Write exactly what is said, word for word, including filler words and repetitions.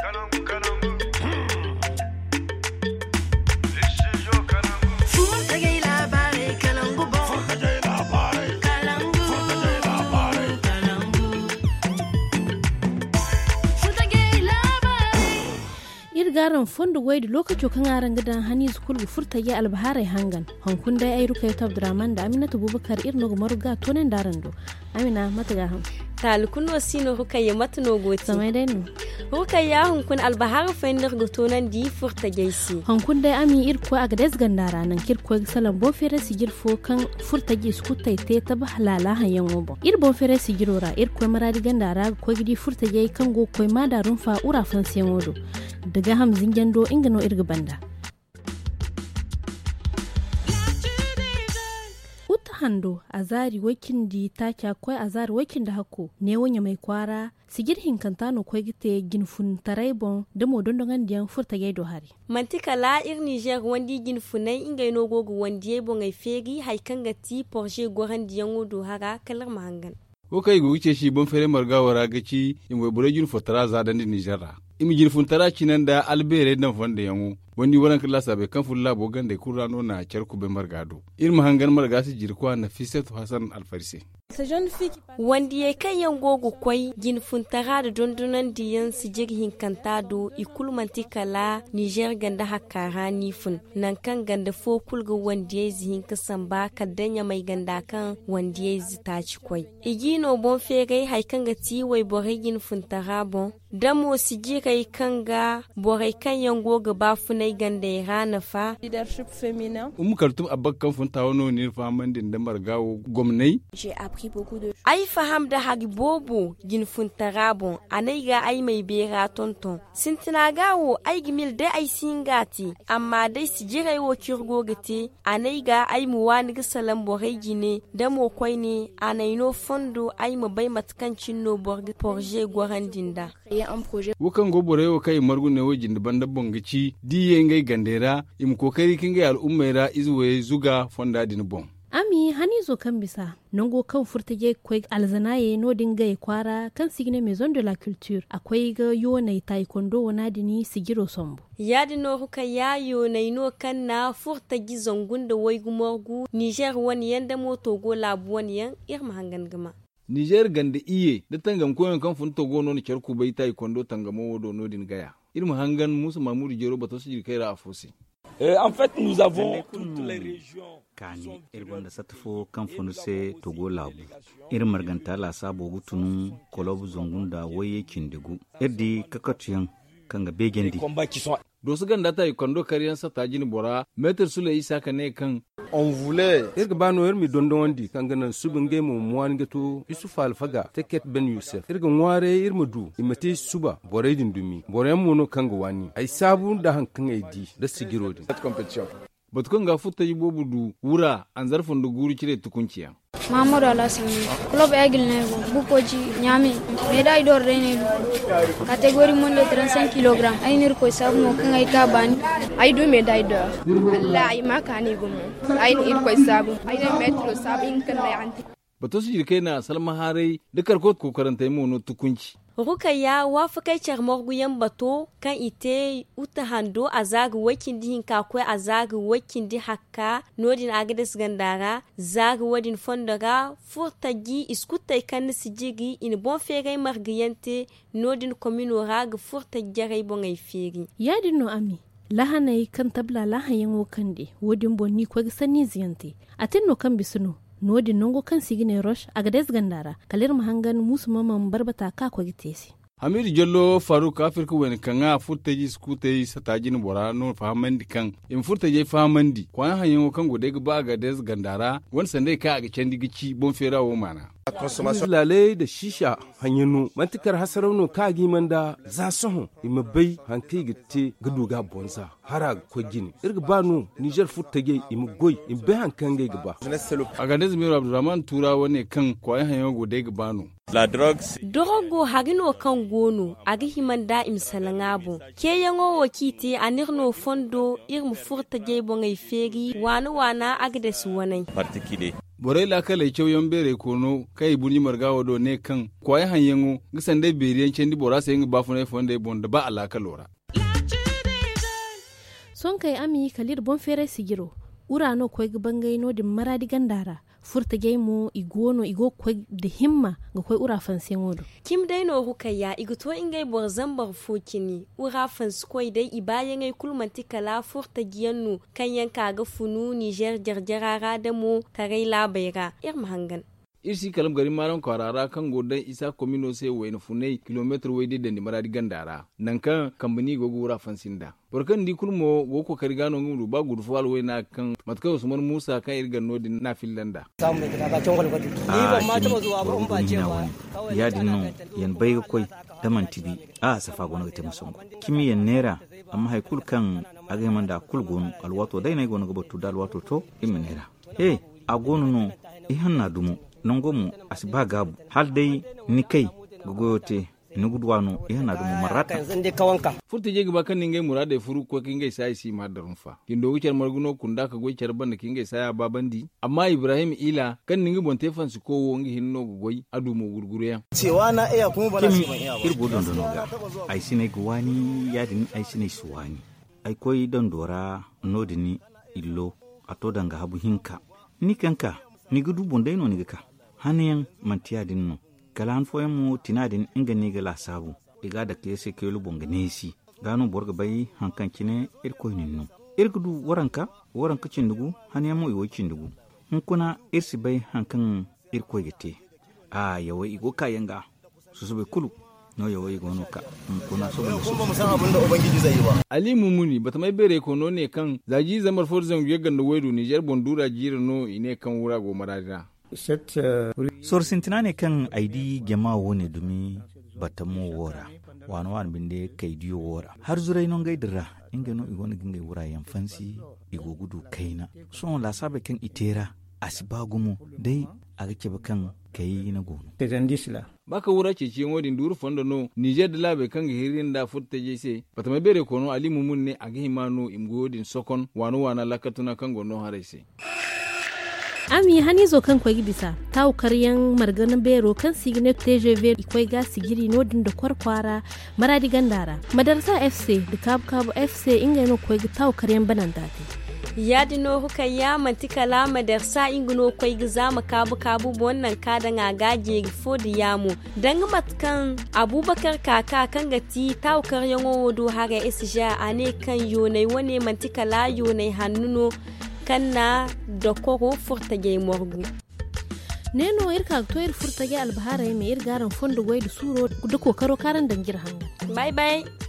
garan fondo wayde lokaco kan aran gidan hani zukul furta ya albaharai hangan hankun dai ai ruka yotab draman da Aminatu Bubakar irno maruga tonen darando Amina mataga ham tal kuno sino ruka ya matno goti samai dai no ruka ya hankun albahar fendir gotonan di furta gaisi hankun dai ami irko aga des gandara nan kirko salam bo fere sigir fo kan furta gi skutai te tab halala hayan obo ir bo fere sigirora irko maradi gandara ko gidi furta gai kan go koy madarun fa ura fan semodo daga hamzin jando ingano irga banda uta hando azari wakin di taka koi azari wakin da hako ne wanya mai kwara sigir hinkantano koi gite ginfun taraibon da modon dongan diyan furta gaido hari mantika la ir Niger wandi ginfunai ingai no gogo wandi bon ai fegi haikan gati porje goran diyan wodo hara kalar mahangan ko kai go wuce shi bon fere margawara gaci in wai burejin fotara za dan Niger imi jirfun tara cinan da albere dan fonde yango wani waran kala sabe kan fulla bogan da kurano na charku be margado irma hangan margasi jirkwa na Fisatu Hassan Alfarisi wandi ya kan yango go kwai gin funtara da dondonan diyan sijir hinkantado ikulmanti kala Niger ganda hakara nifun nan kan ganda fo kulga wandi ya zihin kasan ba kadanya mai ganda kan wandi ya zitaci kwai igino bon fere haikan ga ti wai bore gin funtara bon damo sijirai kanga bore kan yango ga bafunai ganda ya rana fa leadership féminin umu kartum abakkan funtawo no ni faman din da margawo gomnai ai faham da hagi bobo gin funtarabon anai ga ai mai bera tonton sintina gawo ai gimil dai ai singati amma dai sijirai wo kirgo gate anai ga ai mu wani ga salam borai gine da mo koi ne anai no fondo ai mu bai matkancin no borg projet gorandinda wukan gobore wo kai margu ne wajin da banda bongici diye ngai gandera im kokari kinga al'ummaira izwe zuga fonda din bon ami hani zo kan bisa nango kan furtage kwai alzanaye no dinga ya kwara kan signe maison de la culture akwai ga yonai taekwondo wana dini sigiro sombo yadi no huka ya yonai no kan na furtage zongun da wai gumorgu Niger wani yanda moto go labu wani yan irma hangan gama Niger ganda iye da tangam koyon kan fun togo no ni charku bai taekwondo tangamo wodo no din gaya irma hangan musu mamudu jero bato su jirkaira afosi. Euh, en fait, nous avons toutes les régions. Kani irgonda satfo kan fonuse togo labu ir marganta la sabo gutunu kolobu zongunda waye kindigu irdi kakatiyan kanga begendi do su ganda ta ikondo kariyan sa tajini bora meter sule isa kane kan on voulait irga bano irmi dondon wandi kanga nan subinge mu muwan gato Yusuf Alfaga ticket ben Yusuf irga ngware irma du imati suba borai dindumi borai mono kanga wani ai sabu da hankan aidi da sigiro din competition batkan ga futta yi bobudu wura an zarfin da guri cire tukunciya Mamadou Alassane club aigle ne bukoji nyami médaille d'or rene catégorie monde trente-cinq kilogrammes ay nir ko sabu mo kan ay kabani ay do médaille d'or Allah ay makani gumo ay nir ko sabu ay ne metro sabu in kan mai anti bato su jirkai na salma harai dukar ko kokaranta mu no tukunci Rukaya wafakai charmorgu yan bato kan ite uta hando azaga wakin di hinka kwe azaga wakin di hakka nodin agades gandara zaga wadin fondaga furtagi iskutai kan sijigi in bon fere margiyante nodin komino raga furtagi jarai bon ay feri yadin no ami lahanai kan tabla lahayen wokande wodin bonni ko sani ziyante atin no kan bisuno nodi nongo kan sigine rosh agades gandara kalir mahangan musu mamam barbata ka ko gitesi Hamidu Jallo Faruk Afrika wen kanga furtaji skute satajin bora no fahamandi kan in furtaje fahamandi kwan hanyo kan gode ga ga des gandara wan sande ka ga cendi gici bon ferawo mana consommation lalai da shisha hanyinu mantikar hasarauno ka gi manda za soho imabai hankai gitte guduga bonza hara ko gini irga banu Niger furtage imu goy imbe hankan ga ba agades Miro Abdurrahman Tura wane kan kwan hanyo gode ga banu La drogue Drogo hagino kan gono agi himan da imsalangabo ke yango wakiti anirno fondo irmu furta jebo ngai feri wana wana agdes wanai particulier borai la kala cew yon bere kono kai bunyi margawo do ne kan koy hanyengo gisan dai beriyan cendi bora sai ngi bafune fonde bonda ba alaka lora son kai ami kalir bon fere sigiro urano koy bangai no din maradi gandara furta gaymo igono igo koy de himma ga koy ura fansen wodo kim dai no hukaya iguto ingay bor zambar fokini ura fans koy dai ibaye ngay kulmanti kala furta giyannu kanyan kaga funu Niger jarjarara da mu tarai labaira ir mahangan irsi kalam gari maran kwarara kan godan isa komino sai wayna funai kilometer wayde da maradi gandara nan kan kambani gogo ura fansinda borkan di kulmo go ko karigano nguru ba gudu fal wayna kan matka Usman Musa kan irgan nodi na Finlanda samu da ga tongal gadi ni ban ma taba zuwa ba ba cewa ya dinno yan bai koi daman tibi a safa gona ta musongo kimi yan nera amma hay kul kan aga manda kul gonu alwato dai nay gonu go da alwato to imenera he a gonu no i hanna dumo nongomu asiba gabu hal dai ni kai gogoyote ni gudwano i hanna dumo marata zan de kawanka furta je gaba kan ningai murade furu ko kingai sai si madarun fa kindo wucer marguno kunda ka goicer banda kingai sai babandi amma Ibrahim Ila kan ningi bonte fansu ko wongi hinno goi adumo gurgure ya cewa na iya kuma bana shi ban iya ba irgo don don ga ai sine gwani yadin ai sine suwani ai koi don dora nodini illo ato danga habu hinka ni kanka ni gudu bondai no ni ka haniyan mantiya dinno kala an foyen mu tinadin inga ni gala sabu iga da kese kelu bonganesi gano borga bai hankan kine irko ninno irgudu waranka waranka cindugu haniyan mu iwo cindugu hun kuna irsi bai hankan irko gete a yawa igo kayanga susube kulu no yawa igo no ka hun kuna so ba kun ba mu san abin da ubangiji zai yi ba Ali Mumuni bata mai bere kono ne kan zaji zamar forzan yegan da waidu Niger bondura jirano ine kan wura go maradina sorsintina ne kan aidi gema wone dumi batamo wora wano wan binde kaidiyo wora har zurai non gaidira inga no igona ginga wura yan fansi igo gudu kaina so la sabe kan itera asibagumo dai aga kebe kan kai na gono tedandisla baka wura ce ci wodin duru fondo no Niger de labe kan hirin da futta jese bata mai bere kono Ali Mumun ne aga himano imgodin sokon wano wana lakatuna kan gono haraise ami hani zo kan kwagi bisa taw karyan marganan bero kan signet T G V ikwai ga sigiri nodin da kwarkwara maradi gandara madarsa F C da kab kab F C inga no kwai taw karyan banandati yadino huka ya mantikala madarsa inguno kwai gizama kabu kabu wannan kadan agaje fodi yamu dan matkan Abubakar kaka kan gati taw karyan wodo haga isja ane kan yonai wane mantikala yonai hannuno kanna da koko furtage morgu neno irka to ir furtage albahara me ir garan fondo goy suro da kokaro karan dangir hanga bye bye